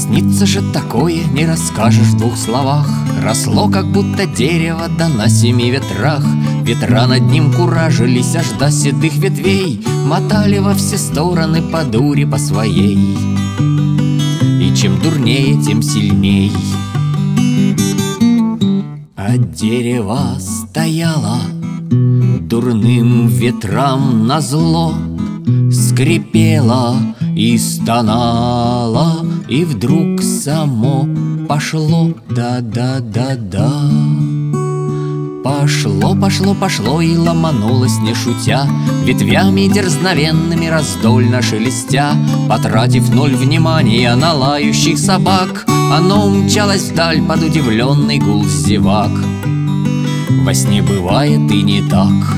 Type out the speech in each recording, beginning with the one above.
Снится же такое, не расскажешь в двух словах. Росло, как будто дерево, да на 7 ветрах. Ветра над ним куражились аж до седых ветвей, мотали во все стороны по дуре по своей. И чем дурнее, тем сильней. А дерево стояло дурным ветрам назло, скрипело и стонало, и вдруг само пошло. Да-да-да-да. Пошло, пошло, пошло и ломанулось, не шутя, ветвями дерзновенными раздольно шелестя. Потратив 0 внимания на лающих собак, оно умчалось вдаль под удивленный гул зевак. Во сне бывает и не так.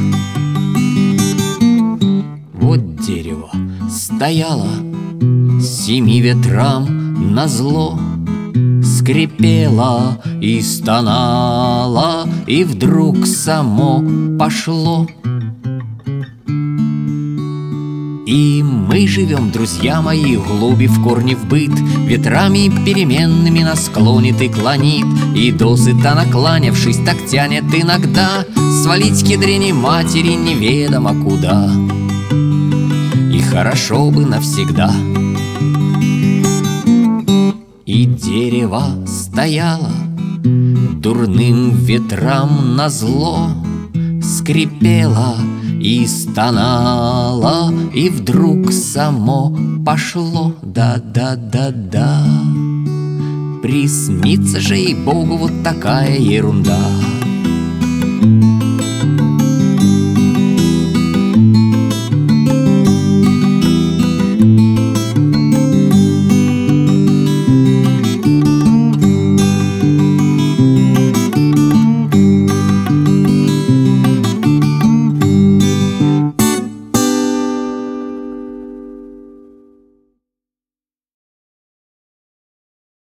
Вот дерево стояло 7 ветрам назло, скрипело и стонало, и вдруг само пошло. И мы живем, друзья мои, глуби в корне в быт, ветрами переменными нас клонит и клонит, и досыта накланявшись, так тянет иногда свалить к ядрене матери неведомо куда. И хорошо бы навсегда. И дерево стояло дурным ветрам назло, скрипело и стонало, и вдруг само пошло. Да-да-да-да. Приснится же ей-богу вот такая ерунда.